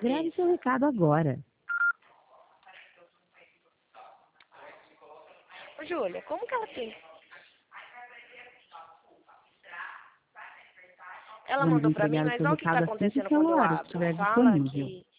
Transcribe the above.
Grave seu recado agora. Ô, Júlia, como que ela tem? Ela Vamos mandou pra mim, entregar o mas seu olha o que tá recado assim que acontecendo o quando eu celular abro. estiver Fala disponível. que